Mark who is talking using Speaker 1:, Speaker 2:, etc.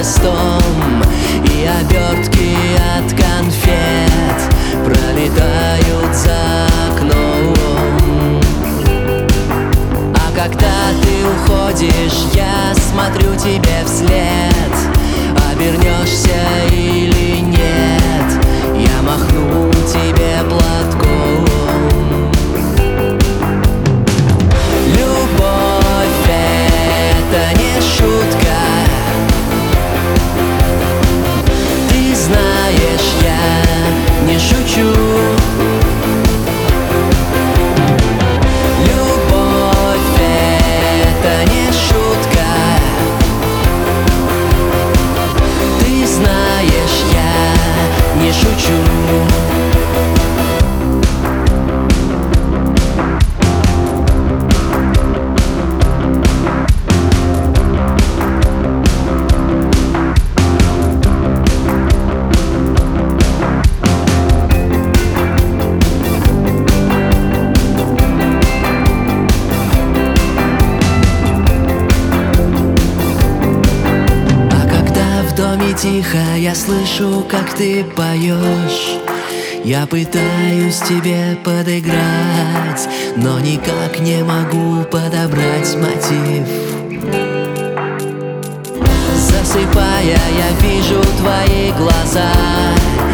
Speaker 1: хвостом, и обертки от конфет пролетают за окном. А когда ты уходишь, я смотрю тебе вслед. Обернешься или нет, я махну тебе платком. Любовь — это не шутка, ты знаешь, я не шучу. Любовь — это не шутка, ты знаешь, я не шучу. Тихо я слышу, как ты поешь. Я пытаюсь тебе подыграть, но никак не могу подобрать мотив. Засыпая, я вижу твои глаза,